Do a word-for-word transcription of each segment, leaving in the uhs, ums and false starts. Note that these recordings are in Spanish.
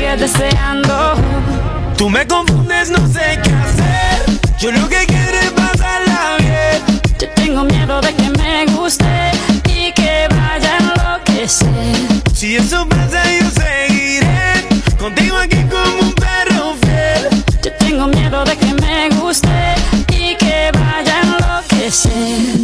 sigues deseando. Tú me confundes, no sé qué hacer. Yo lo que quiero es pasarla bien. Yo tengo miedo de que me guste y que vaya a enloquecer. Si eso pasa yo seguiré contigo aquí como un perro fiel. Yo tengo miedo de que me guste y que vaya a enloquecer.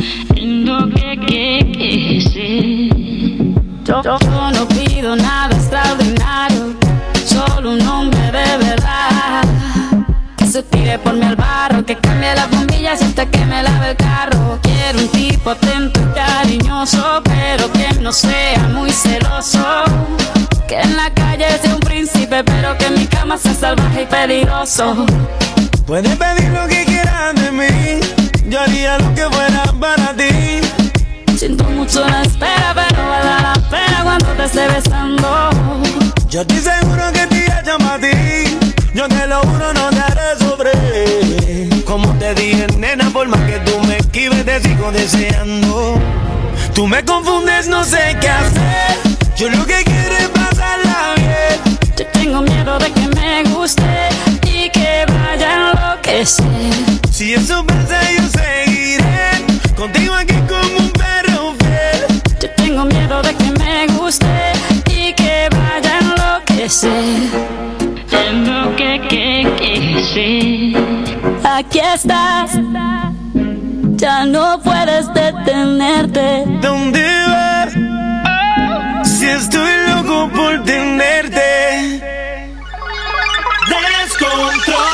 Enloquecer. Yo, yo, yo no pido nada extraordinario, solo un hombre de verdad. Que se tire por mí al barro, que cambie las bombillas hasta que me lave el carro. Quiero un tipo atento y cariñoso, pero que no sea muy celoso. Que en la calle sea un príncipe, pero que en mi cama sea salvaje y peligroso. Puedes pedir lo que quieras de mí, yo haría lo que fuera para ti. Siento mucho la espera, pero vale la pena cuando te esté besando. Yo estoy seguro que te llama a ti, yo te lo juro no te haré sufrir. Como te dije, nena, por más que tú me esquives te sigo deseando. Tú me confundes, no sé qué hacer. Yo lo que quiero es pasarla bien. Yo tengo miedo de que me guste y que vaya a enloquecer. Si eso pasa yo seguiré contigo aquí como un perro fiel. Yo tengo miedo de que me guste y que vaya a enloquecer. Enloquecer. Aquí estás, ya no puedes detenerte. ¿Dónde vas? Si estoy loco por tenerte. Descontrol.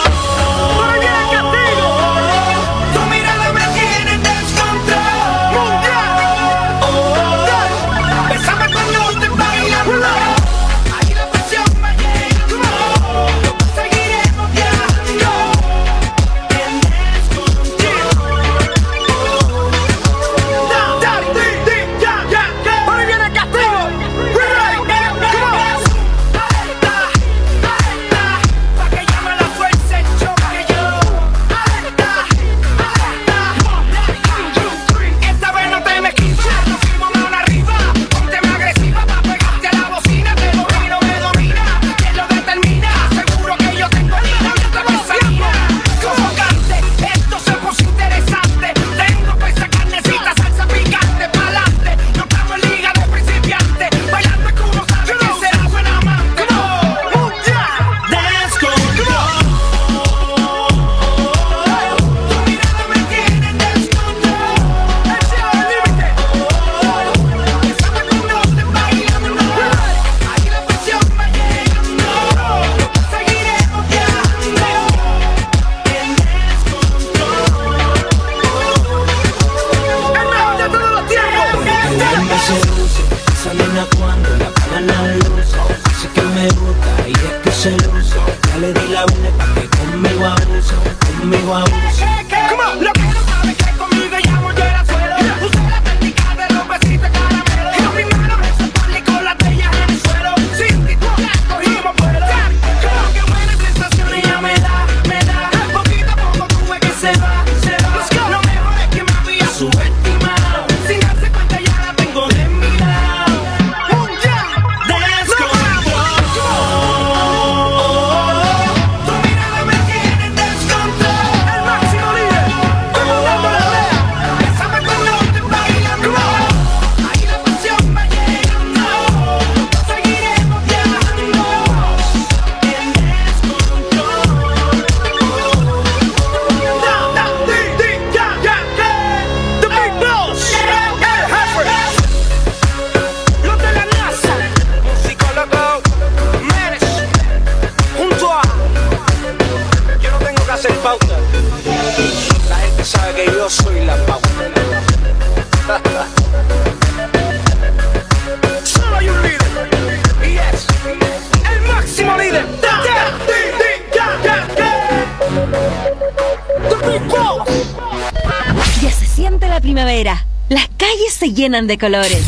Llenan de colores.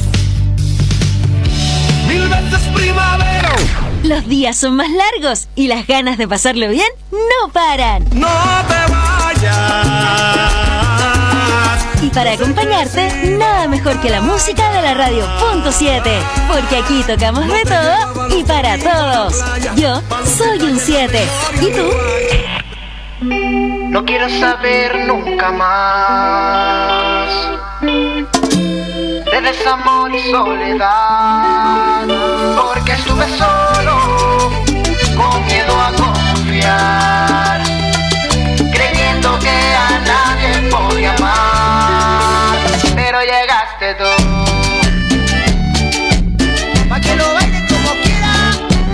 Mil veces primavera. Los días son más largos y las ganas de pasarlo bien no paran. No te vayas. Y para acompañarte, nada mejor que la música de la radio punto siete, porque aquí tocamos de todo y para todos. Yo soy un siete. ¿Y tú? No quiero saber nunca más de desamor y soledad, porque estuve solo, con miedo a confiar, creyendo que a nadie podía amar, pero llegaste tú, pa' que lo bailen como quiera.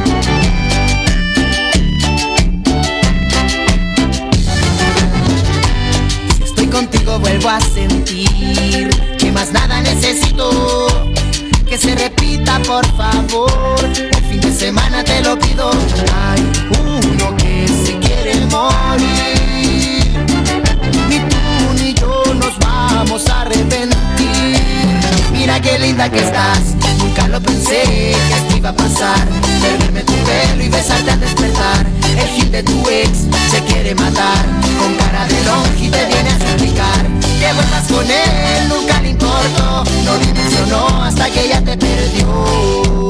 Si estoy contigo vuelvo a sentir que más nada necesito, que se repita por favor, el fin de semana te lo pido. Hay uno que se quiere morir, ni tú ni yo nos vamos a arrepentir. Mira qué linda que estás, nunca lo pensé que esto iba a pasar, perderme tu pelo y besarte al despertar. El hit de tu ex se quiere matar, con cara de longe te viene a suplicar que vuelvas con él, nunca le importó, no dimensionó hasta que ella te perdió.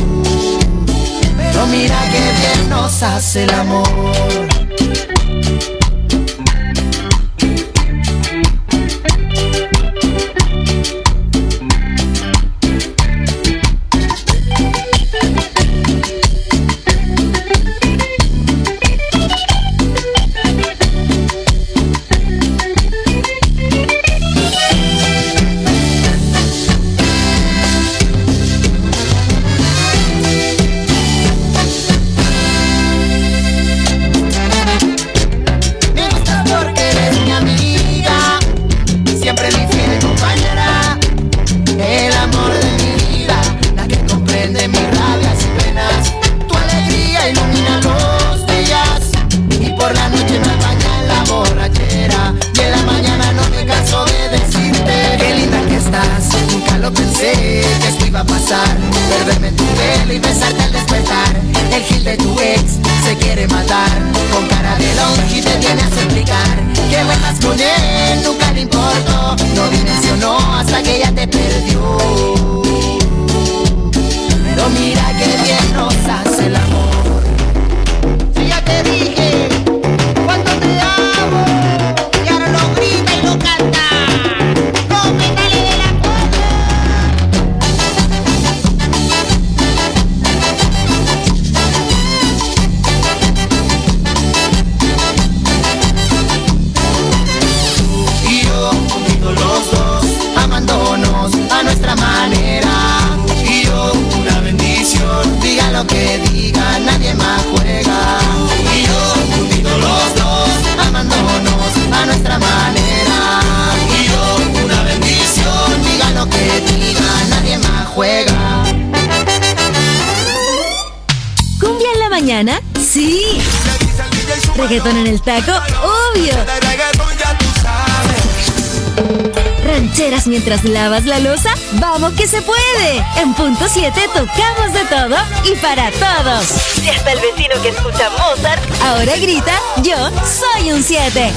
Pero mira que bien nos hace el amor. Perderme tu pelo y besarte al despertar. El gil de tu ex se quiere matar, con cara de longe te viene a suplicar que vuelvas con él, nunca le importó, no dimensionó hasta que ella te perdió. Pero mira que bien nos hace el amor. Si ya te dije cuánto te amo, y ahora lo grita y lo canta. No me dale de la a nuestra manera, y yo una bendición, diga lo que diga, nadie más juega, y yo unidos los dos, amándonos a nuestra manera, y yo una bendición, diga lo que diga, nadie más juega. ¿Cumbia en la mañana? ¡Sí! ¿Reggaetón en el taco? ¡Obvio! ¿Rancheras mientras lavas la loza? ¡Vamos que se puede! En punto siete tocamos de todo y para todos. Si hasta el vecino que escucha Mozart ahora grita, yo soy un siete.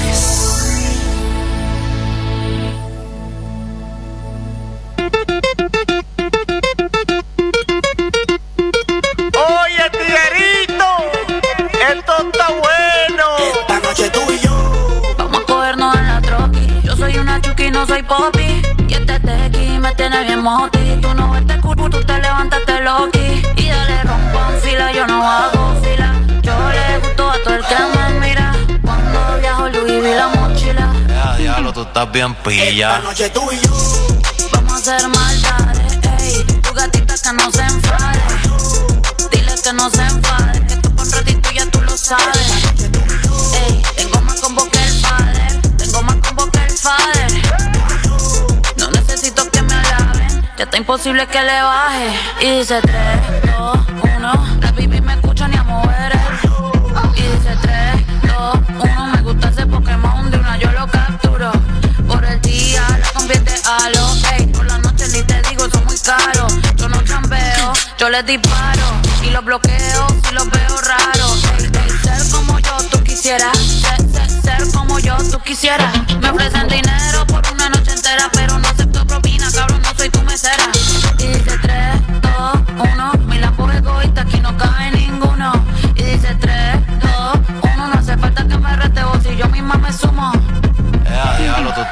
Oye, tiguerito, esto está bueno. Esta noche tú y yo vamos a cogernos en la troqui. Yo soy una chuki, no soy popi. Y este tequi me tiene bien moti. Tú no ves te culo, tú te levantas, te loqui. Y dale rompa en fila, yo no hago fila. Yo le gusto a todo el que me mira. Cuando viajo Louis vi la mochila. Ya, diablo, tú estás bien pilla. Esta noche tú y yo vamos a hacer maldades, ey. Tu gatita que no se enfade. Dile que no se enfade, que esto por un ratito ya tú lo sabes. Ey, tengo más combo que el padre. Tengo más combo que el father. No necesito que me alaben, ya está imposible que le baje. Y dice tres, dos, uno. La baby me escucha ni a mover. Y dice tres, dos, uno. Me gusta ese Pokémon, de una yo lo capturo. Por el día la convierte a lo, ey. Por la noche ni te digo, son muy caros. Yo no chambeo, yo les disparo. Y los bloqueo si los veo raros. Ey, ey, ser como yo tú quisieras. Ser, ser, ser como yo tú quisieras. Me ofrecen dinero por una noche entera.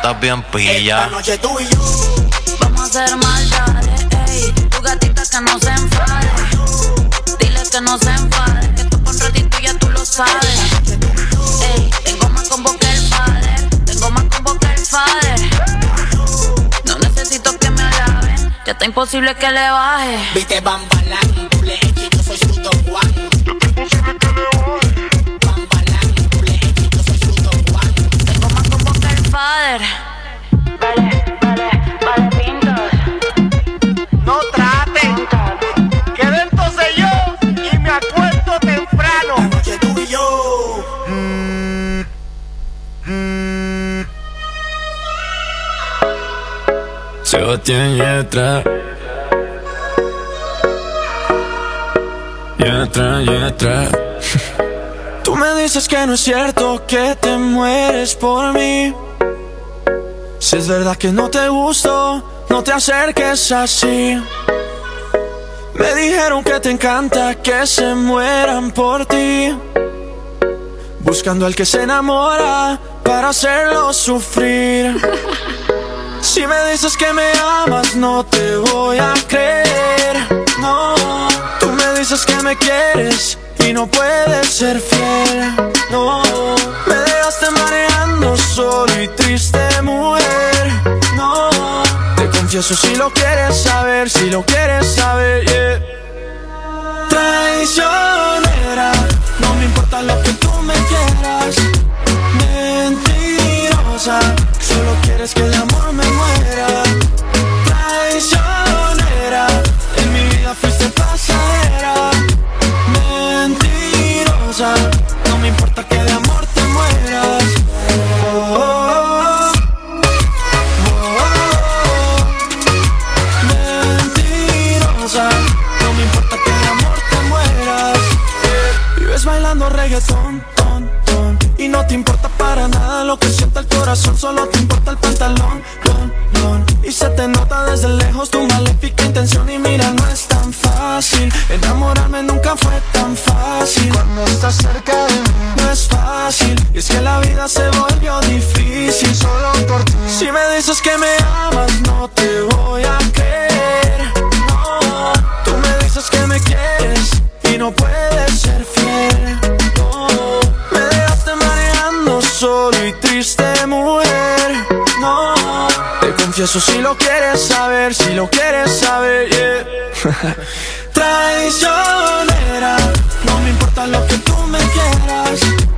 estás bien pilla. Esta noche tú y yo vamos a hacer maldades, ey. Tu gatita que no se enfade. Dile que no se enfade, que esto por un ratito ya tú lo sabes. Ey, tengo más combo que el padre, tengo más combo que el padre. No necesito que me alaben, ya está imposible que le baje. Viste Bambalán, tú le eches, yo soy su Don Juan. Bambalán, tú le eches, yo soy su Don Juan. Tengo más combo que el padre. Vale, vale, vale, pintas. no traten. Quedé entonces yo y me acuesto temprano. Esta noche tú y yo. Mm, mm. Sebastián Yatra, Yatra, Yatra. Tú me dices que no es cierto que te mueres por mí. Si es verdad que no te gusto, no te acerques así. Me dijeron que te encanta que se mueran por ti, buscando al que se enamora para hacerlo sufrir. Si me dices que me amas, no te voy a creer. No, tú me dices que me quieres y no puedes ser fiel. No, me dejaste mareando solo y triste, mujer. No, te confieso si lo quieres saber, si lo quieres saber, yeah. Traicionera, no me importa lo que tú me quieras. Mentirosa, solo quieres que de amor me muera. Traicionera, en mi vida fuiste pasajera. Mentirosa, no me importa que de amor te mueras. Oh, oh, oh, oh. Mentirosa, no me importa que de amor te mueras. Vives bailando reggaetón, ton, ton, y no te importa para nada lo que siente el corazón, solo te importa el pantalón, lon, lon. Y se te nota desde lejos tu maléfica intención. Y mira, no es tan fácil, enamorarme nunca fue tan fácil. Cuando estás cerca de mí no es fácil, y es que la vida se volvió difícil solo por ti. Si me dices que me amas, no te voy a creer. No, tú me dices que me quieres y no puedes ser fiel. No, me dejaste mareando solo y triste, mujer. No, te confieso si lo quieres saber, si lo quieres saber, yeah. Traicionera, no me importa lo que tú me quieras.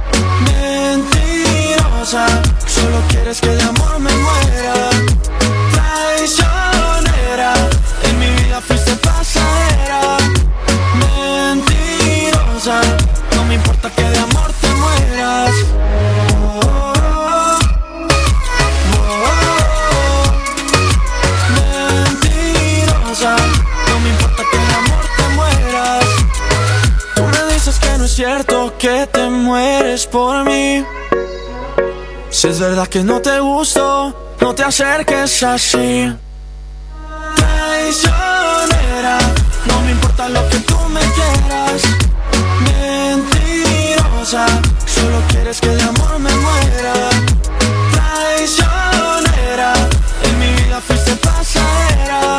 Mentirosa, solo quieres que de amor me muera. Traicionera, en mi vida fuiste pasajera. Mentirosa, no me importa que de amor te mueras. Oh, oh, oh. Oh, oh, oh. Mentirosa, no me importa que de amor te mueras. Tú me dices que no es cierto que te mueres por mí. Si es verdad que no te gusto, no te acerques así. Traicionera, no me importa lo que tú me quieras. Mentirosa, solo quieres que de amor me muera. Traicionera, en mi vida fuiste pasajera.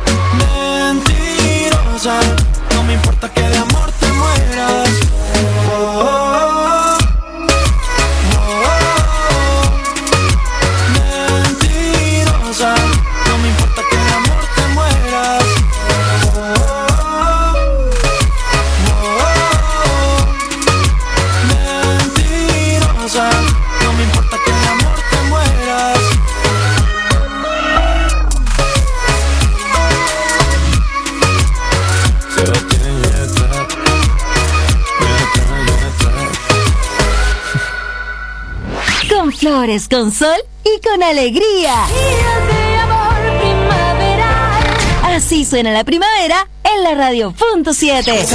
Mentirosa, no me importa que de amor te mueras. Oh, oh, oh. Oh, oh, oh. Mentirosa, no me importa que de amor te mueras. Oh, oh, oh. Oh, oh, oh. Mentirosa, no me importa que de amor te mueras. Sebastián Yatra, Yatra, Yatra. Con flores, con sol y con alegría. Así suena la primavera en la radio punto siete.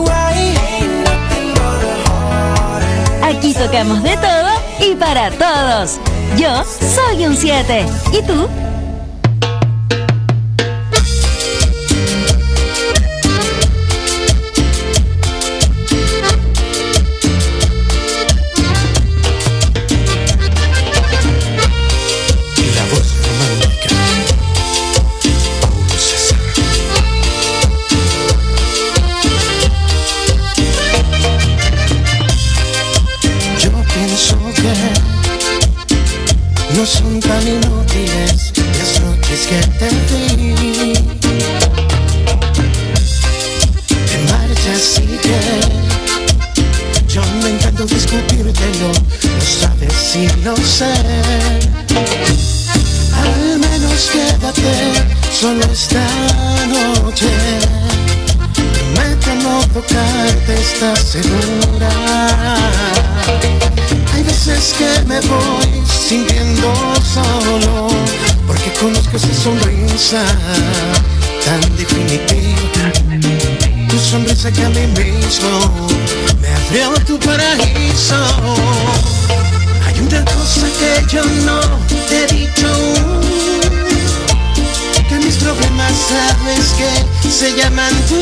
Aquí tocamos de todo y para todos. Yo soy un siete. ¿Y tú? sí lo sé. Al menos quédate solo esta noche. Promete no tocarte, ¿estás segura? Hay veces que me voy sintiendo solo, porque conozco esa sonrisa tan definitiva. Tu sonrisa que a mí mismo me abrió tu paraíso. Hay una cosa que yo no te he dicho aún, que mis problemas sabes que se llaman tú.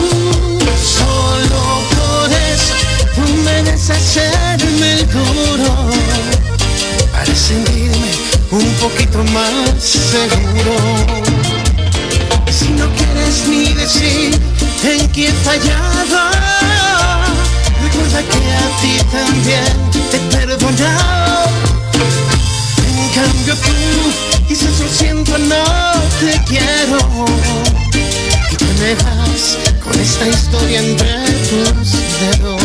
Solo por eso tú me debes hacerme el duro, para sentirme un poquito más seguro. Si no quieres ni decir en qué he fallado, recuerda que a ti también te he perdonado. En cambio tú dices lo siento, no te quiero, y tú me vas con esta historia entre tus dedos.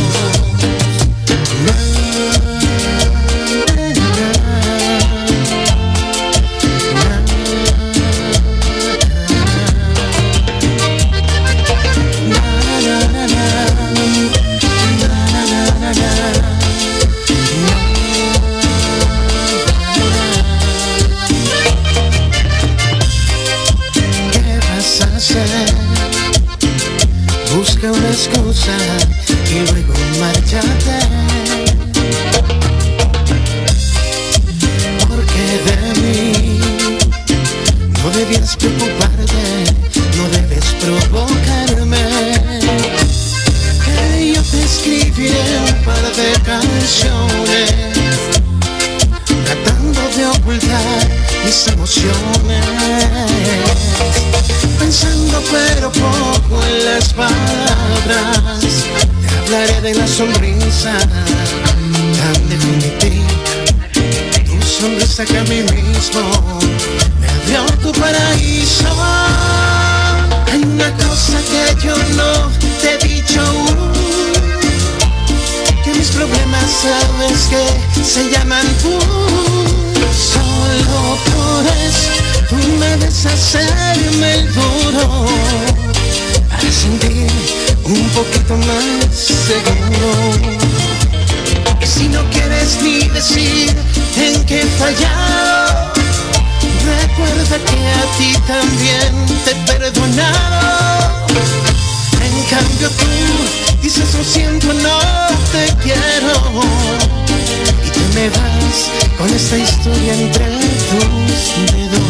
Busca una excusa y luego márchate, porque de mí no debías preocuparte, no debes provocarme. Que yo te escribí un par de canciones, tratando de ocultar mis emociones, pensando pero poco en las palabras. Te hablaré de la sonrisa tan definitiva, tu sonrisa que a mí mismo me abrió tu paraíso. Hay una cosa que yo no te he dicho aún, que mis problemas sabes que se llaman tú. Solo por eso tú me debes hacerme el duro, para sentirme un poquito más seguro. Y si no quieres ni decir en qué he fallado, recuerda que a ti también te he perdonado. En cambio tú dices lo siento, no te quiero, y tú me vas con esta historia entre tus dedos.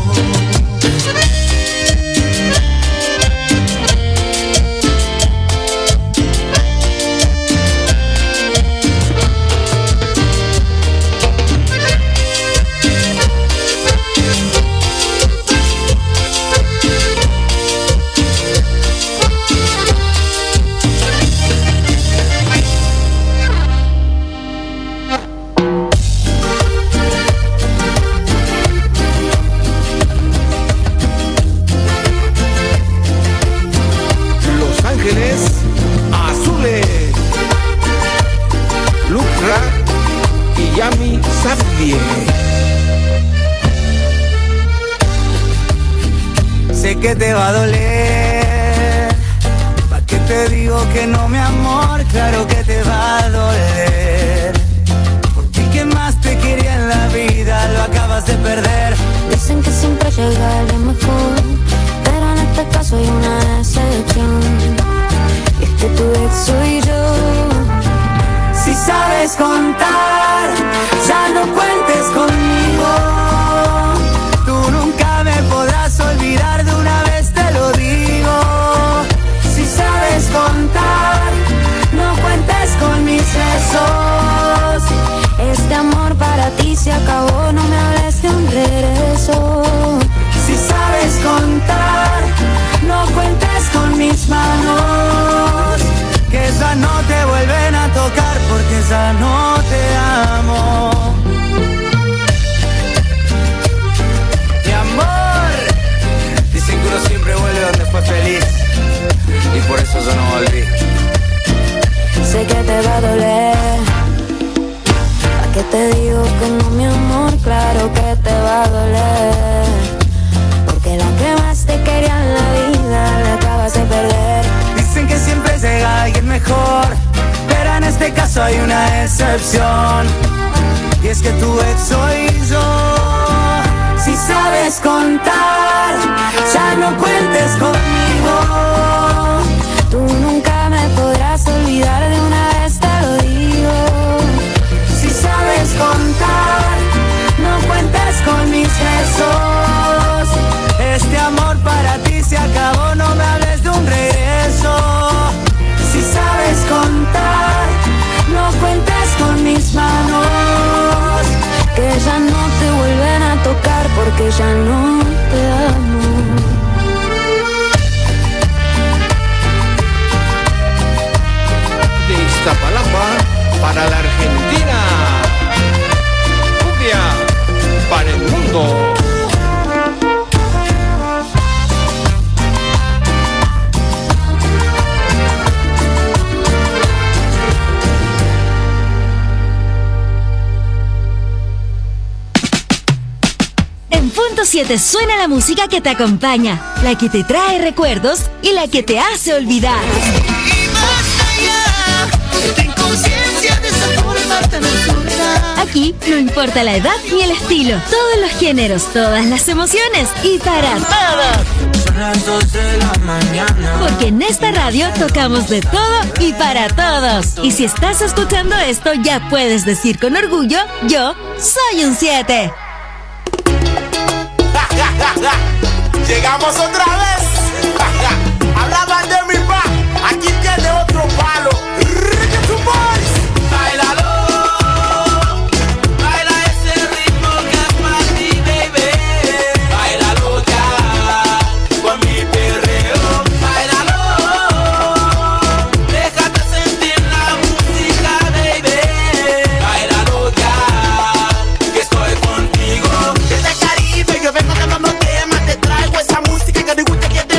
Sé que te va a doler, ¿pa' qué te digo que no, mi amor? Claro que te va a doler, porque el que más te quería en la vida lo acabas de perder. Dicen que siempre llega alguien mejor, pero en este caso hay una excepción, y es que tu ex soy yo. Si sabes contar, ya no cuentes conmigo. Tú nunca me podrás olvidar, de una vez te lo digo. Si sabes contar, no cuentes con mis besos. Este amor para ti se acabó, no me hables de un regreso. Si sabes contar, no cuentes con mis manos, que esas no te vuelven a tocar, porque ya no te amo. Mi amor, dicen que uno siempre vuelve donde fue feliz, y por eso yo no volví. Sé que te va a doler, ¿pa' qué te digo digo que no, mi amor, claro que te va a doler. Porque la que más te quería en la vida la acabas de perder. Dicen que siempre llega alguien mejor, pero en este caso hay una excepción. Y es que tu ex soy yo. Si sabes contar, ya no cuentes conmigo. Tú nunca me podrás olvidar, de una vez te lo digo. Si sabes contar, no cuentes con mis besos. Este amor para ti se acabó, no me hables de un regreso. Si sabes contar, no cuentes con mis manos, que ya no te vuelven a tocar porque ya no te amo. De Iztapalapa para la Argentina, cumbia para el mundo. En Punto siete suena la música que te acompaña, la que te trae recuerdos y la que te hace olvidar. Y basta ya, ten conciencia de esa forma tan absurda. Aquí no importa la edad ni el estilo, todos los géneros, todas las emociones y para todos. Son las dos de la mañana. Porque en esta radio tocamos de todo y para todos. Y si estás escuchando esto, ya puedes decir con orgullo, yo soy un siete. Llegamos otra vez. Hablaban de mi pa, aquí tiene otro palo. Reggaeton Boys. Báilalo, baila ese ritmo que es para ti, baby. Báilalo ya, con mi perreo. Báilalo, déjate sentir la música, baby. Báilalo ya, que estoy contigo. Desde Caribe yo vengo cantando temas, te traigo esa música que te gusta, que te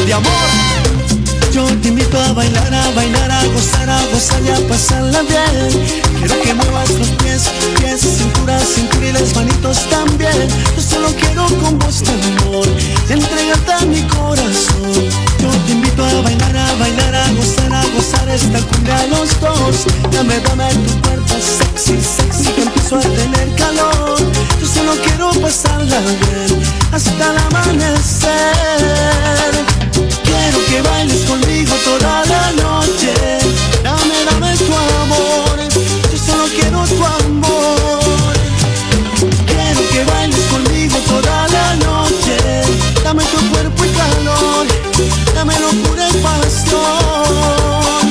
de amor. Yo te invito a bailar, a bailar, a gozar, a gozar y a pasarla bien. Quiero que muevas los pies, pies, cintura, cintura y las manitos también. Yo solo quiero con vos de amor y entregarte a mi corazón. Yo te invito a bailar, a bailar, a gozar, a gozar esta cumbia a los dos. Dame, dame tu cuerpo sexy, sexy que empiezo a tener calor. Yo solo quiero pasarla bien hasta el amanecer. Quiero que bailes conmigo toda la noche. Dame, dame tu amor. Yo solo quiero tu amor. Quiero que bailes conmigo toda la noche. Dame tu cuerpo y calor. Dame locura y pasión.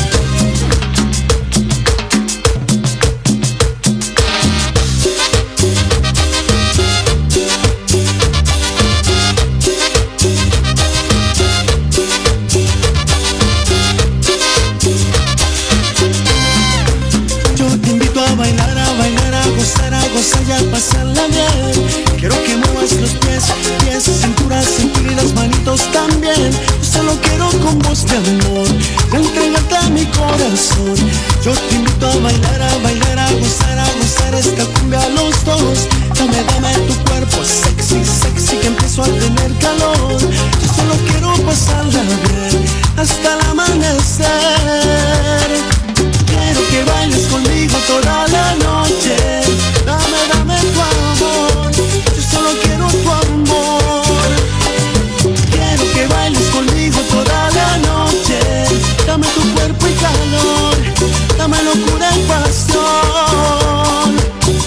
Y a pasarla bien. Quiero que muevas los pies, pies, cintura, cintura y las manitos también. Yo solo quiero con vos de amor y entregarte a mi corazón. Yo te invito a bailar, a bailar, a gozar, a gozar esta cumbia a los dos. Dame, dame tu cuerpo sexy, sexy que empiezo a tener calor. Yo solo quiero pasarla bien hasta el amanecer. Quiero que bailes conmigo toda la noche. Dame, dame tu amor. Yo solo quiero tu amor. Quiero que bailes conmigo toda la noche. Dame tu cuerpo y calor. Dame locura y pasión.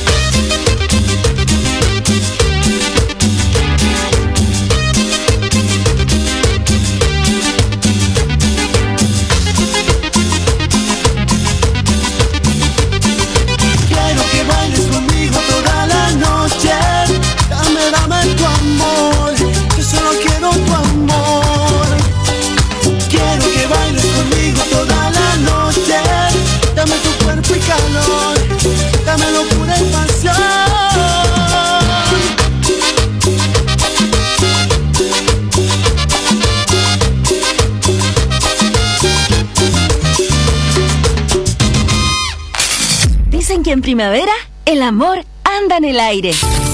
Calor, dame locura y pasión. Dicen que en primavera el amor anda en el aire.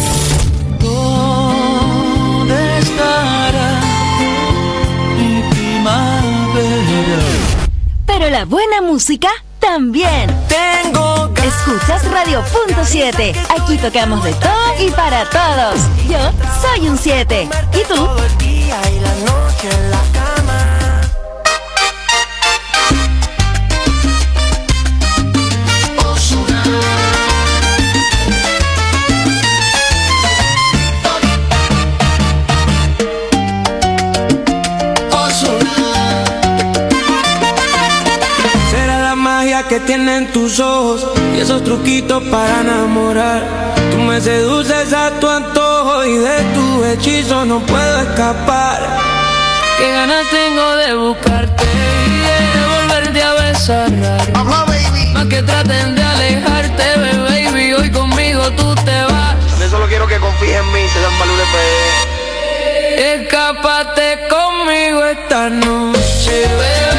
¿Dónde estará mi primavera? Pero la buena música también. Tengo ganas. Escuchas Radio Punto siete. Aquí tocamos de todo y para todos. Yo soy un siete. ¿Y tú? Todo el día y la noche en la cama. Que tienen tus ojos y esos truquitos para enamorar. Tú me seduces a tu antojo y de tu hechizo no puedo escapar. Qué ganas tengo de buscarte y de volverte a besar. Más que traten de alejarte, baby, hoy conmigo tú te vas. Yo solo quiero que confíes en mí, se dan valores P. Escápate conmigo esta noche, bebé.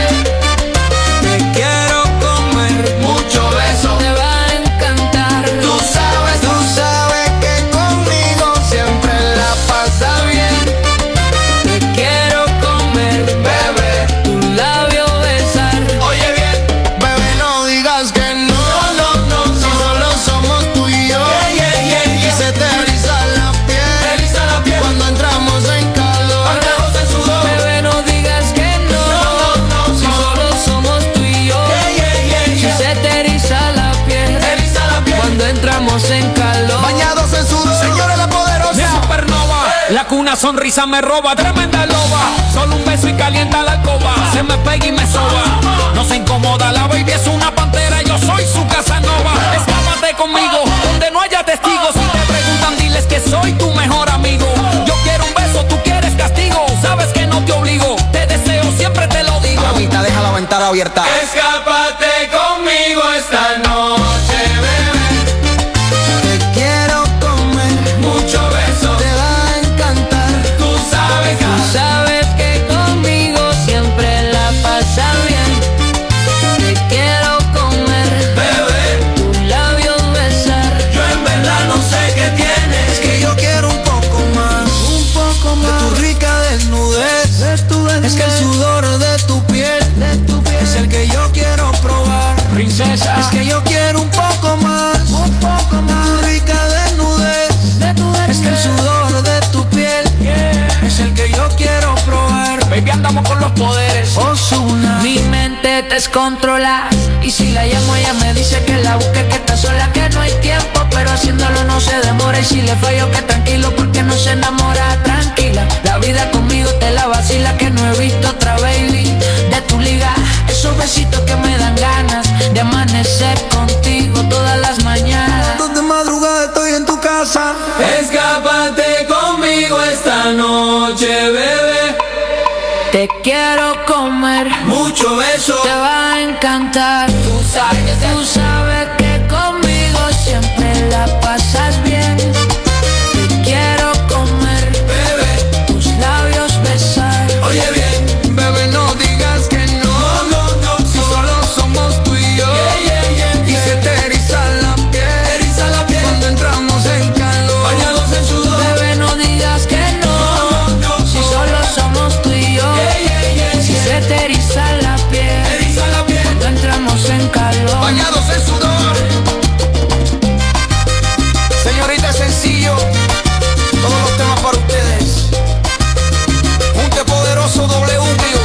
Una sonrisa me roba, tremenda loba. Solo un beso y calienta la alcoba. Se me pega y me soba. No se incomoda, la baby es una pantera. Yo soy su Casanova. Escápate conmigo, donde no haya testigos. Si te preguntan, diles que soy tu mejor amigo. Yo quiero un beso, tú quieres castigo. Sabes que no te obligo, te deseo, siempre te lo digo. Mamita, deja la ventana abierta. Escápate conmigo esta noche, bebé. Te quiero comer. Mucho beso. Te va a encantar. Tú sabes, tú sabes que conmigo Baby, andamos con los poderes. Ozuna. Mi mente descontrola. Y si la llamo ella me dice que la busque, que está sola, que no hay tiempo, pero haciéndolo no se demora. Y si le fallo que tranquilo porque no se enamora. Tranquila, la vida conmigo te la vacila, que no he visto otra baby de tu liga. Esos besitos que me dan ganas de amanecer contigo todas las mañanas. Dos de madrugada estoy en tu casa. Escápate conmigo esta noche, bebé. Te quiero comer, mucho beso, te va a encantar. Tú sabes, tú sabes que conmigo siempre la pasas bien. Te quiero comer, bebé, tus labios besar. Oye bien, bebé, no digas que no, no, no, no, si no. solo somos tú y yo. Yeah, yeah, yeah, y yeah. se te eriza la piel, eriza la piel cuando entramos en calor, bañados en sudor. Bebé, no digas que no, no, no, no, si no. solo somos tú y yo. Yeah, yeah, yeah, si yeah. se te eriza la piel, eriza la piel cuando entramos en calor, bañados en sudor. Señorita, sencillo, todos los temas para ustedes. Junte poderoso W,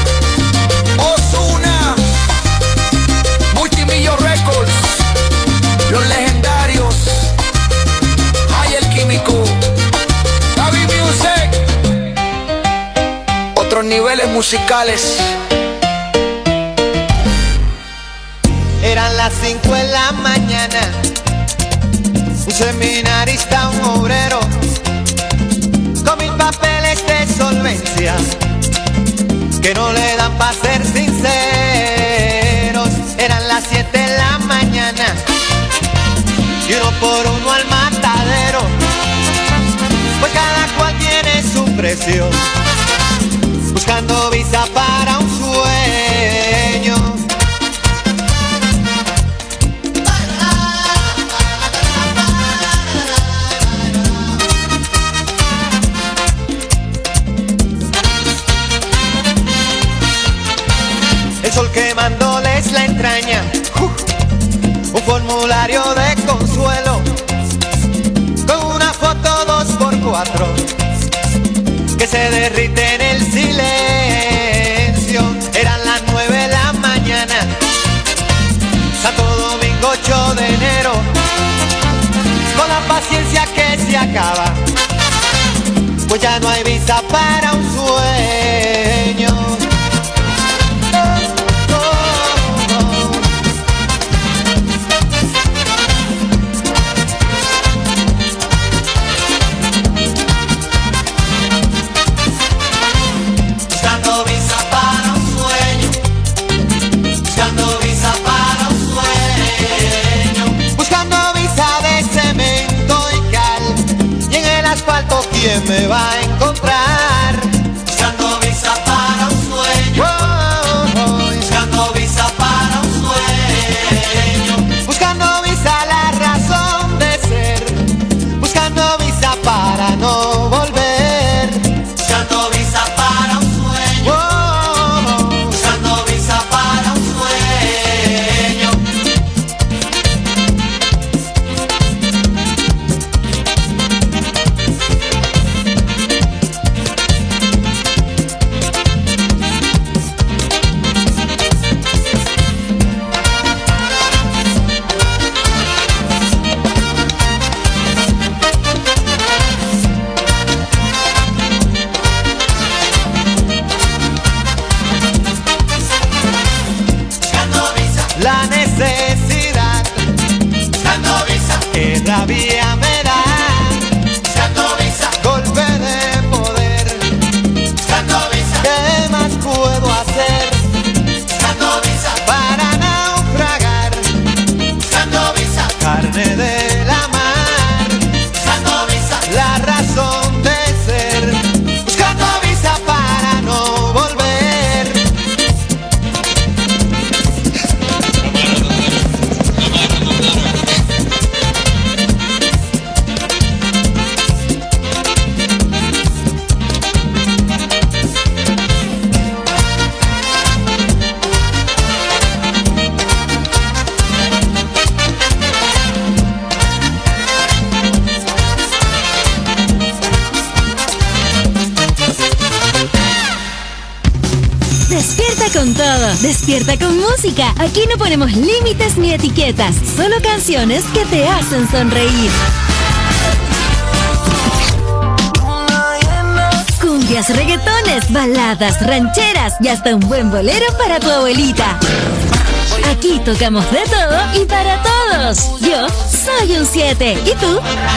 Ozuna, Multimillo Records, los legendarios, Hay el Químico, Gaby Music, otros niveles musicales. Eran las cinco de la mañana, un seminarista, un obrero, con mil papeles de solvencia, que no le dan pa' ser sinceros. Eran las siete de la mañana, y uno por uno al matadero, pues cada cual tiene su precio, buscando visa para un sueño. El sol quemándoles la entraña, uh, un formulario de consuelo, con una foto dos por cuatro, que se derrite en el silencio. Eran las nueve de la mañana, Santo Domingo ocho de enero, con la paciencia que se acaba, pues ya no hay visa para un sueño. ¿Quién me va a encontrar? Buscando visa para un sueño. Oh, oh, oh. Buscando visa para un sueño. Buscando visa la razón de ser, buscando visa para no volver. Buscando visa para un sueño. Oh, oh, oh. Buscando visa para un sueño. La necesidad, Buscando visa. que rabia me da, Buscando visa. golpe de poder, Buscando visa. ¿qué más puedo hacer Buscando visa. para naufragar? Buscando visa. Carne de la mar, Buscando visa. la razón de ser, buscando visa para no volver. Despierta con todo, despierta con música. Aquí no ponemos límites ni etiquetas, solo canciones que te hacen sonreír. Cumbias, reggaetones, baladas, rancheras y hasta un buen bolero para tu abuelita. Aquí tocamos de todo y para todos. Yo soy un siete. ¿Y tú?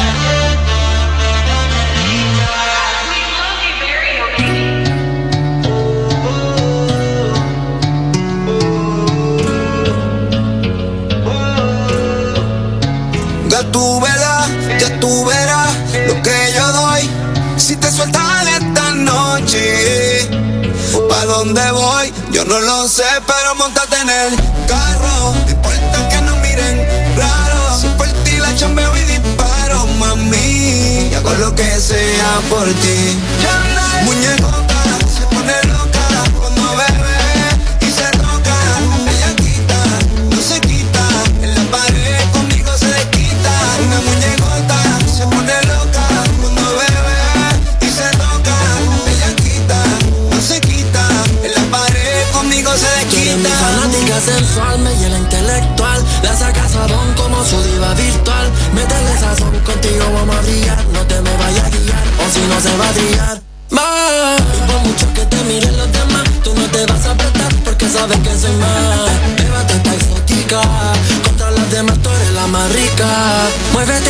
Ya tú verás, ya tú verás lo que yo doy. Si te sueltas esta noche, ¿pa' dónde voy? Yo no lo sé, pero montate en el carro. No importa que nos miren raro. Si por ti la chambeo y disparo, mami, y hago lo que sea por ti. Muñecota se pone loca cuando bebe y se toca. Ella quita, no se quita, en la pared conmigo se desquita. Una muñecota se pone loca cuando bebe y se toca. Ella quita, no se quita, en la pared conmigo se desquita. Tú eres mi fanática sensual, me llena intelectual. La sacas sabón como su diva virtual. Métele sazón, contigo vamos a brillar. No te me vayas a guiar, o si no se va a brillar. Ma, y por mucho que te miren los demás, tú no te vas a apretar porque sabes que soy más. Bébate esta exótica, contra las demás tú eres la más rica. Muévete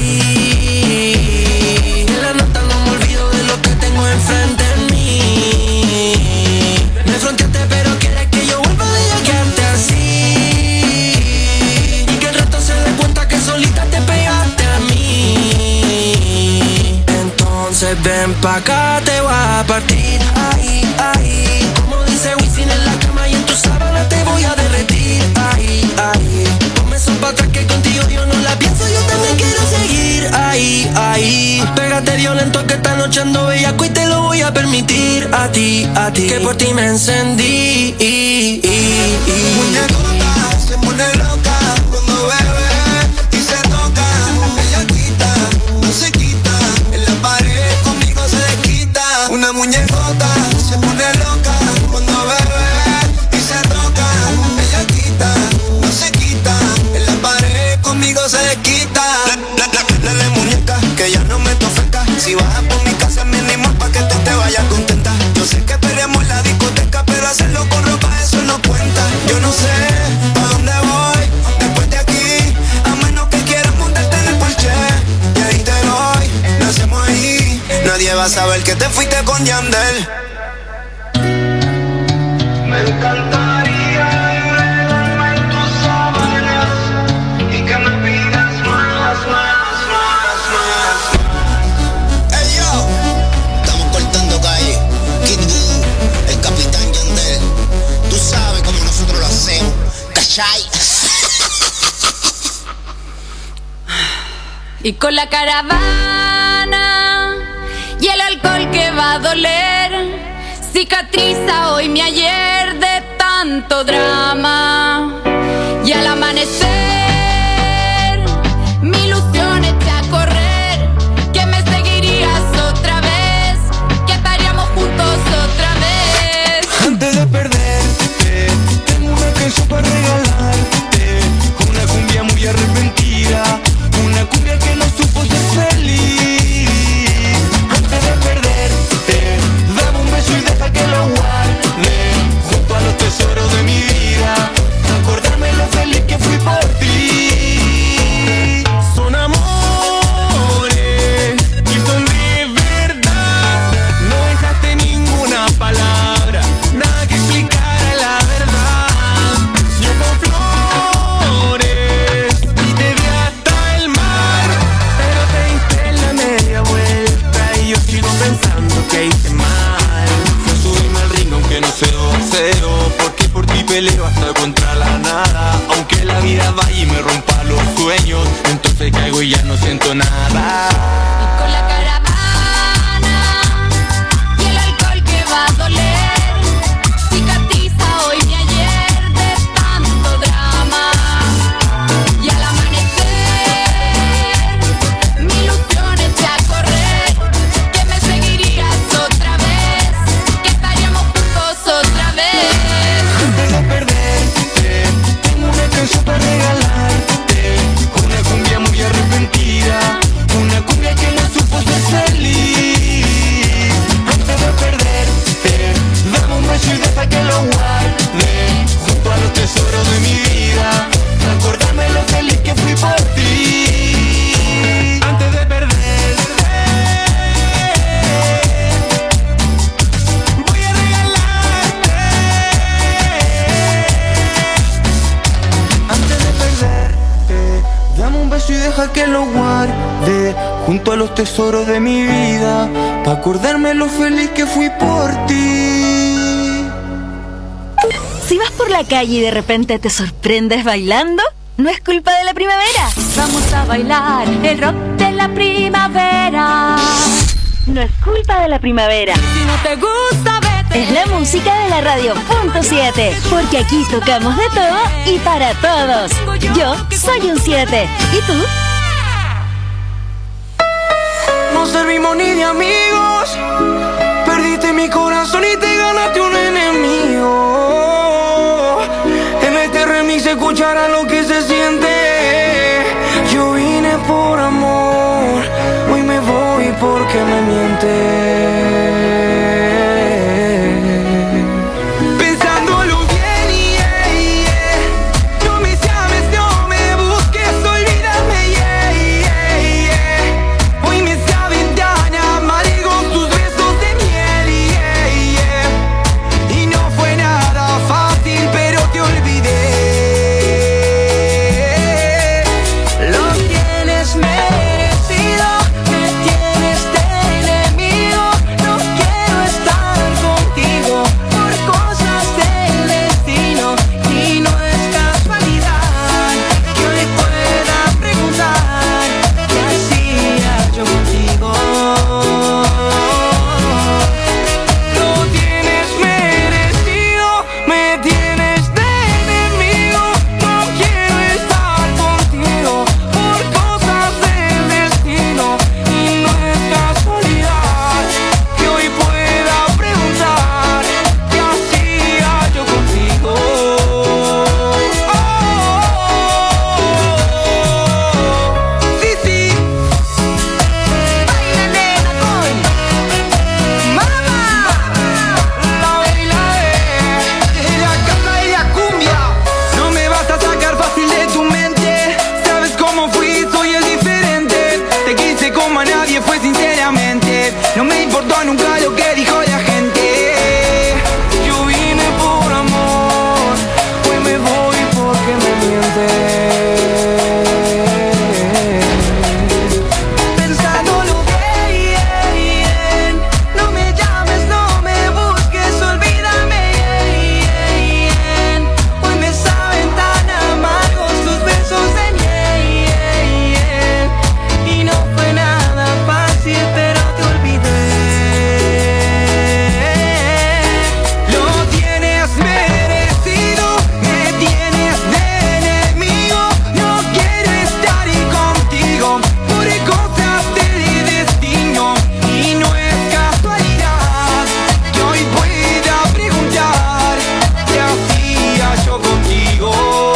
así, en la nota no me olvido de lo que tengo enfrente de mí. Me fronteaste pero quieres que yo vuelva de ella, quedarte así. Y que el resto se dé cuenta que solita te pegaste a mí. Entonces ven pa' acá, te voy a partir. Ahí, ahí, como dice Wisin en la cama y en tu sábana te voy a derretir. Ahí, ahí, ponme eso pa' atrás que contigo yo no la pienso, yo también quiero seguir. Ahí, ahí, pégate violento que esta noche ando bellaco y te lo voy a permitir. A ti, a ti, que por ti me encendí. Muñecota se pone loca cuando bebe y se toca. Ella quita, no se quita, en la pared conmigo se desquita. Una muñecota se pone loca cuando bebe y se toca. Ella quita, no se quita, en la pared conmigo se desquita. Dale muñeca, que ya no me tofeca. Si bajas por mi casa mínimo pa' que tú te vayas contenta. Yo sé que peleamos en la discoteca, pero hacerlo con ropa eso no cuenta. Yo no sé pa' dónde voy después de aquí, a menos que quieras montarte en el Porsche. Y ahí te doy, lo hacemos ahí. Nadie va a saber que te fuiste con Yandel. Me encantaría enredarme en tus sábanas y que me pidas más, más, más, más. Hey yo, estamos cortando calle. Kid Buu, el capitán Yandel. Tú sabes cómo nosotros lo hacemos, ¿cachai? Y con la caravana y el alcohol que va a doler, cicatriza hoy mi ayer de tanto drama. Y al amanecer mi ilusión eché a correr, que me seguirías otra vez, que estaríamos juntos otra vez. Antes de perderte, tengo una canción para regalarte. Una cumbia muy arrepentida, una cumbia que no supo ser feliz. Antes de perderte, dame un beso y deja que lo guarde junto a los tesoros de mi vida, acordarme lo feliz que fui por ti. Son amores y son de verdad. No dejaste ninguna palabra, nada que explicara la verdad. Yo con flores y te di hasta el mar, pero te diste la media vuelta y yo sigo pensando que hice mal. No subirme al ring aunque no sé boxeo, porque por ti peleo hasta contra la nada. Aunque la vida vaya y me rompa los sueños, entonces caigo y ya no siento nada. Y con la caravana y el alcohol que va a doler, cicatriza hoy mi ayer de tanto drama. Y al amanecer mi ilusión eché a correr, que me seguirías otra vez, que estaríamos juntos otra vez. deja que lo guarde junto a los tesoros de mi vida, pa' acordarme lo feliz que fui por ti. Si vas por la calle y de repente te sorprendes bailando, no es culpa de la primavera. Vamos a bailar el rock de la primavera. No es culpa de la primavera. Si no te gusta, vete. Es la música de la radio punto siete, porque aquí tocamos de todo y para todos. Yo soy un siete. ¿Y tú? No servimos ni de amigos. Perdiste mi corazón y te ganaste un enemigo. En este remix se escuchará lo que se siente. Yo vine por amor, hoy me voy porque me mientes. Pensándolo bien, yeah, yeah. No me llames, no me busques, olvídame, yeah, yeah, yeah. Hoy me saben tan amargos tus besos de miel, yeah, yeah. Y no fue nada fácil, pero te olvidé. Lo tienes merecido, me tienes de enemigo. No quiero estar contigo por cosas del destino. Y no es casualidad que hoy pueda preguntar qué hacía yo contigo. Lo tienes merecido, me tienes de enemigo. No quiero estar contigo por cosas del destino. Y no es casualidad que hoy pueda preguntar qué hacía yo contigo. Oh, sí, sí. Baila, nena, con mamá. La baila de la cama y la cumbia. No me vas a sacar fácil de tu mente. Sabes cómo fui, soy el diferente. Te quise como a nadie, fue sinceramente. No me importó nunca lo que dijo la gente. Yo vine por amor, hoy me voy porque me mientes. Pensándolo bien, bien. No me llames, no me busques, olvídame, bien. Hoy me saben tan amargos tus besos de miel. Y no fue nada fácil, pero te olvidé. Lo tienes merecido, me tienes de enemigo. No quiero estar contigo por cosas del destino. Y no es casualidad que hoy pueda preguntar qué hacía yo contigo.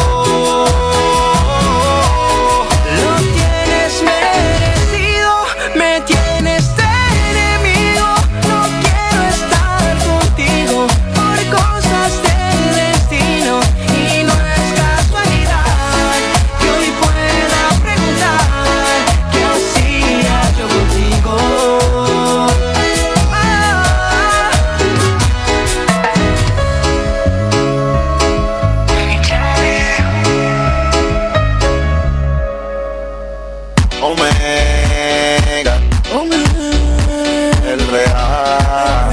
Lo tienes merecido, me tienes de enemigo. No quiero estar contigo por cosas del destino. Y no es casualidad que hoy pueda preguntar qué hacía yo contigo. Omega, el real.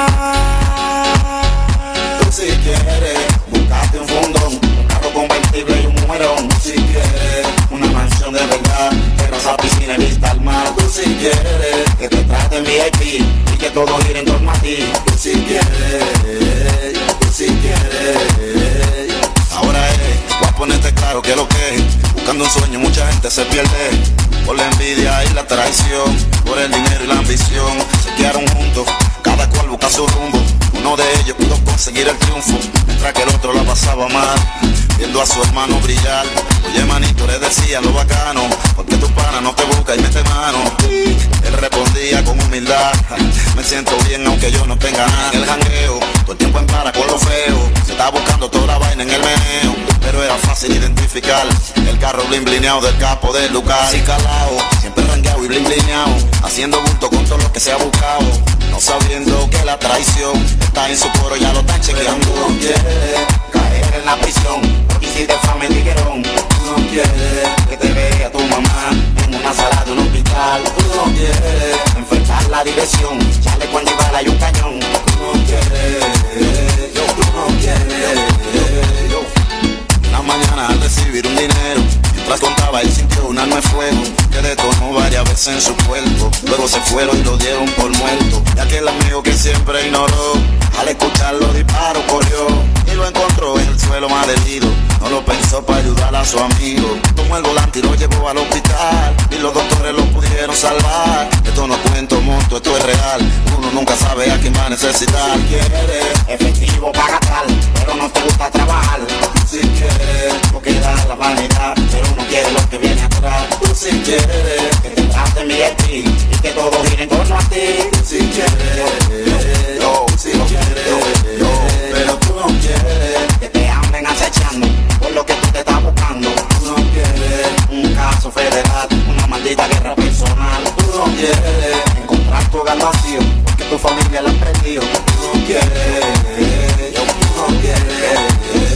Tú si quieres, buscate un fundón, un carro convertible y un mujerón. Si quieres, una mansión de verdad, terraza, piscina y vista al mar. Tú si quieres, que te traten V I P y que todo gire en torno a ti. Tú si quieres, tú si quieres. Ahora es, voy a ponerte claro que lo que es. Buscando un sueño mucha gente se pierde por la envidia y la traición, por el dinero y la ambición. Se quedaron juntos, cada cual busca su rumbo. Uno de ellos pudo conseguir el triunfo, mientras que el otro la pasaba mal, viendo a su hermano brillar. Oye manito, le decía lo bacano, porque tu pana no te busca y mete mano. Él respondía con humildad, me siento bien aunque yo no tenga nada. En el jangueo, todo el tiempo en para con lo feo, se estaba buscando toda la vaina en el meneo, pero era fácil identificar el carro blin blineado del capo de Lucas. Y calao, siempre rangueado y blin blineado, haciendo bulto con todo lo que se ha buscado, no sabiendo que la traición está en su coro, ya lo están chequeando. Tú no quieres caer en la prisión, y si te fama el tiguerón. Tú no quieres que te vea tu mamá balas en su cuerpo. Luego se fueron y lo dieron por muerto. Y aquel amigo que siempre ignoró, al escuchar los disparos corrió y lo encontró en el suelo malherido. No lo pensó para ayudar a su amigo. Tomó el volante y lo llevó al hospital y los doctores lo pudieron salvar. Esto no cuento monto, esto es real. Uno nunca sabe a quién va a necesitar. Si quieres efectivo paga tal, pero no te gusta trabajar. Si quieres porque da la vanidad, pero no quieres lo que viene atrás. Tú si quieres que te traten bien ti y que todo gire en torno a ti. Si quieres, yo, si lo quieres, yo, yo, pero tú no quieres que te anden acechando por lo que tú te estás buscando. Tú no quieres un caso federal, una maldita guerra personal. Tú no quieres encontrar tu hogar vacío porque tu familia la ha perdido. Tú no quieres, yo, tú no quieres.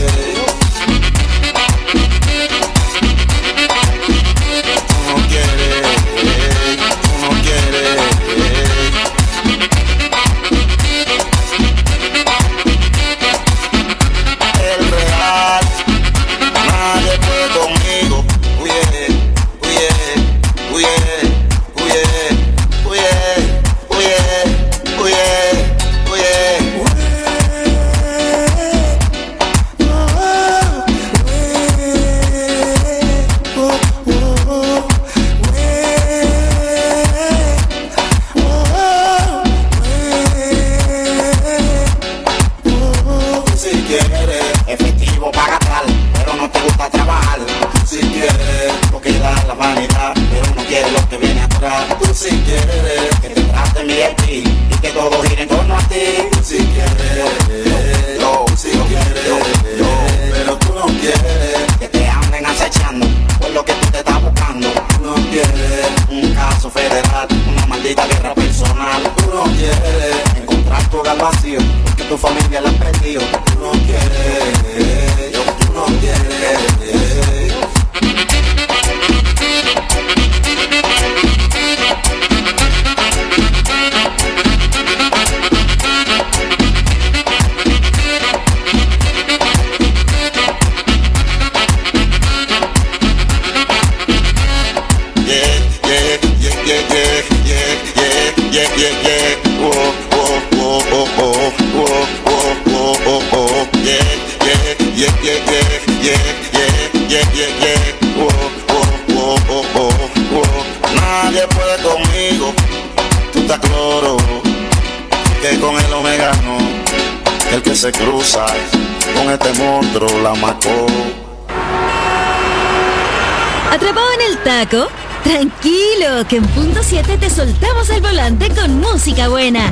¿Atrapado en el taco? Tranquilo, que en punto siete te soltamos el volante con música buena.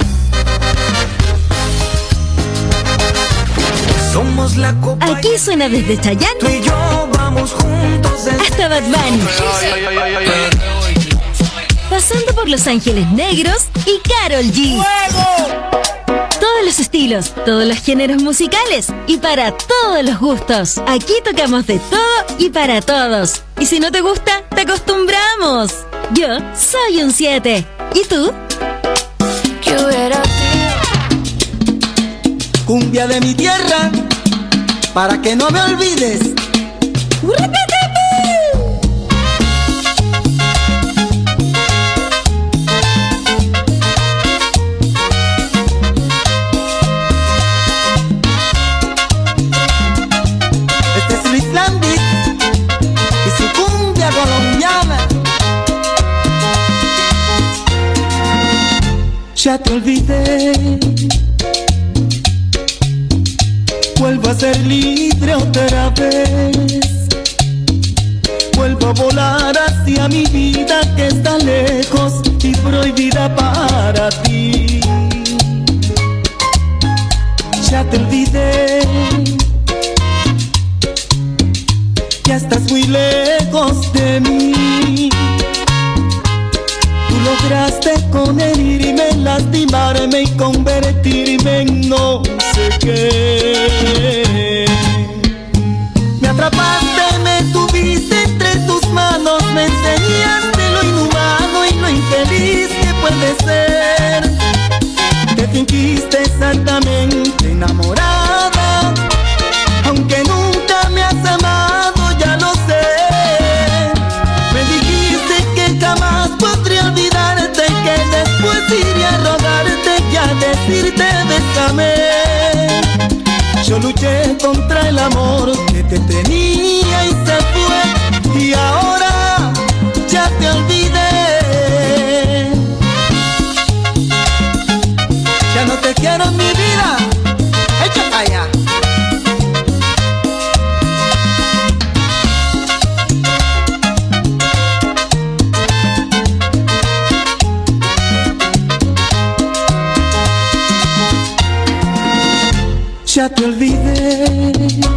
Somos la copa. Aquí suena desde Chayanne. Tú y yo vamos juntos hasta Bad Bunny. Pasando por Los Ángeles Negros y Karol G. ¡Fuego! Todos los estilos, todos los géneros musicales y para todos los gustos. Aquí tocamos de todo y para todos. Y si no te gusta, te acostumbramos. Yo soy un siete. ¿Y tú? ¿Qué hubiera cumbia de mi tierra, para que no me olvides. Este es Luis Landis y su cumbia colombiana. Ya te olvidé, vuelvo a ser libre otra vez. Vuelvo a volar hacia mi vida que está lejos y prohibida para ti. Ya te olvidé, ya estás muy lejos de mí. Tú lograste con herirme, lastimarme y convertirme en no sé qué. Me atrapaste, me tuviste entre tus manos, me enseñaste lo inhumano y lo infeliz que puede ser. Te fingiste exactamente enamorada, aunque nunca me has amado, ya lo sé. Me dijiste que jamás podría Yo luché contra el amor que te tenía y se fue, y ahora ya te olvidé. Ya no te quiero en mi vida. Echa para allá. Ya te olvidé.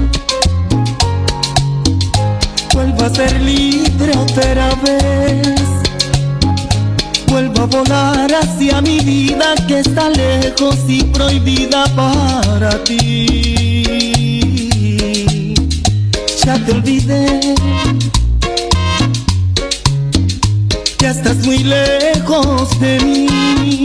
Vuelvo a ser libre otra vez. Vuelvo a volar hacia mi vida que está lejos y prohibida para ti. Ya te olvidé. Ya estás muy lejos de mí.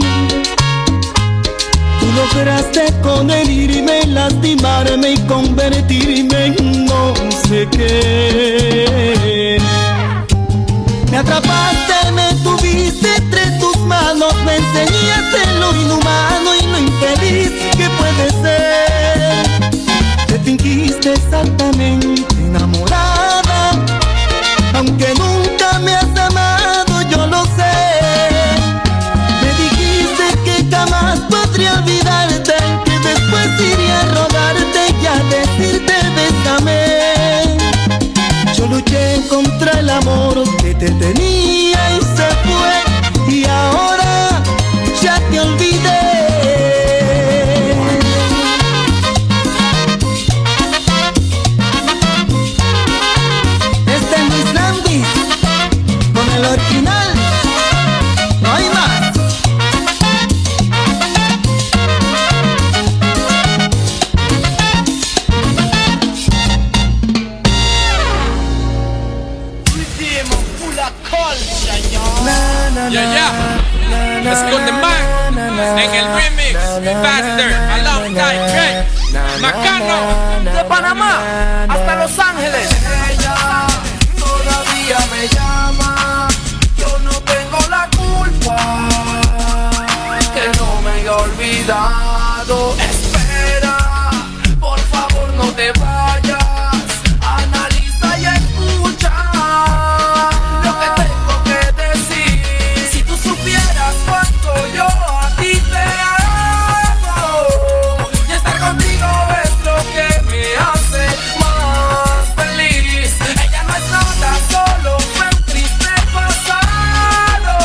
Tú lograste con herirme, lastimarme y convertirme en no sé qué. Me atrapaste, me tuviste entre tus manos, me enseñaste lo inhumano y lo infeliz que puede ser. Te fingiste exactamente enamorada, aunque nunca me has amado, yo lo sé. Me dijiste que jamás podría olvidarte, que después iría a rogarte y a decirte bésame. Yo luché contra el amor que te tenía y se fue, y ahora ya te olvidé. Este es Luis Landis con el original, no hay más. Yeah, yeah. Let's go to Mac en el remix. Faster, alongside Dre. Macano, de Panamá hasta Los Ángeles. Ella todavía me llama. Yo no tengo la culpa que no me haya olvidado. Espera, por favor no te vayas. Analiza y escucha lo que tengo que decir. Si tú supieras cuánto yo a ti te amo, y estar contigo es lo que me hace más feliz. Ella no es nada, solo fue un triste pasado.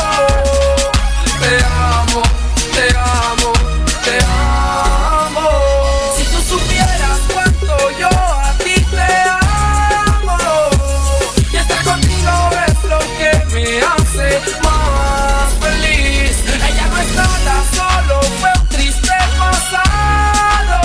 Te amo, te amo, te amo. Si tú supieras cuánto yo a ti te amo, y estar contigo es lo que me hace más feliz. Ella no es nada, solo fue un triste pasado.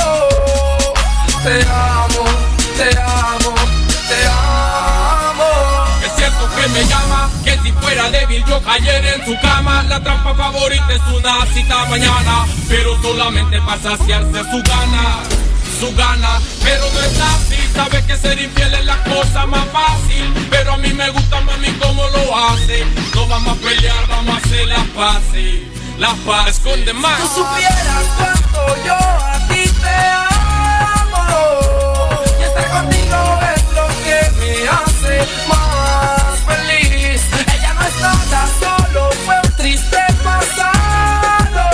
Te amo, te amo, te amo. Es cierto que me llama, que si fuera débil yo cayera en su cama. La trampa favorita es una cita mañana, pero solamente para saciarse su gana, su gana. Pero no es así, sabe que ser infiel es la cosa más fácil. Pero a mí me gusta, mami, cómo lo hace. No vamos a pelear, vamos a hacer las paces. Las paces con demás. Si tú supieras cuánto yo a ti te amo, y estar contigo es lo que me hace más feliz. Ella no es nada, solo fue un triste pasado.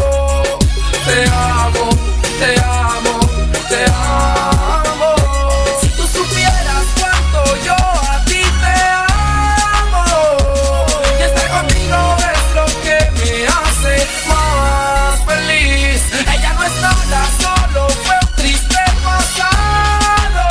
Te amo, te amo, te amo. Si tú supieras cuánto yo a ti te amo, y estar contigo es lo que me hace más feliz. Ella no es nada, solo fue un triste pasado.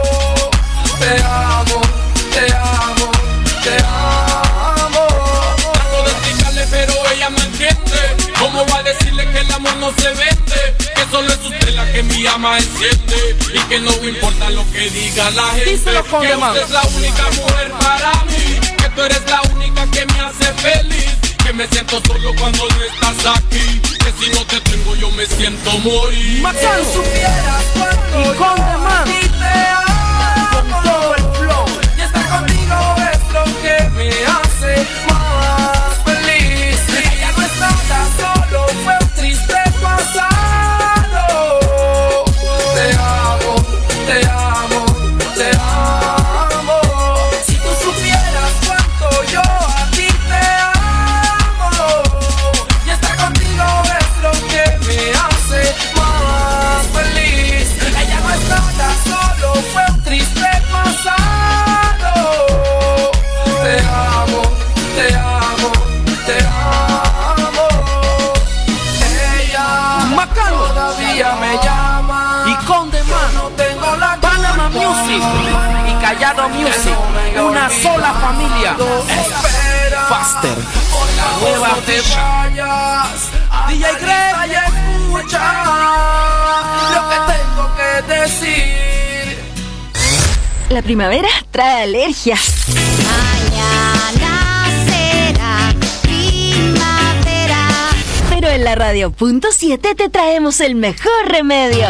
Te amo, te amo, te amo. Trato de explicarle pero ella no entiende. ¿Cómo va a decirle que el amor no se vende? Que solo es usted la que mi ama enciende, y que no importa lo que diga la gente. Díselo con que demás. usted es la única mujer para mí, que tú eres la única que me hace feliz. Que me siento solo cuando no estás aquí, que si no te tengo yo me siento morir. Si supieras cuánto yo a ti te amo, y estar contigo es lo que me hace más feliz. Ella no es nada, solo fue un triste pasado. Te amo. Panamá, no tengo la Panama Music y Callado Music, una sola familia. Espera, Faster, la nueva no te fecha. vayas, D J Greg, y escucha lo que tengo que decir. La primavera trae alergias. Mañana será primavera. Pero en la radio punto siete te traemos el mejor remedio.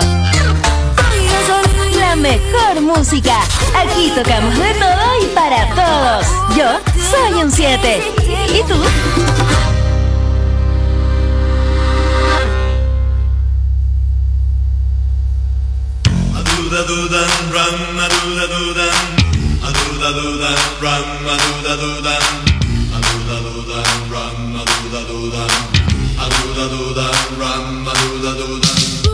La mejor música. Aquí tocamos de todo y para todos. Yo soy un siete. ¿Y tú? Aduda duda ram, aduda duda, aduda duda ram, aduda duda, aduda duda ram, aduda duda, aduda duda ram, aduda duda.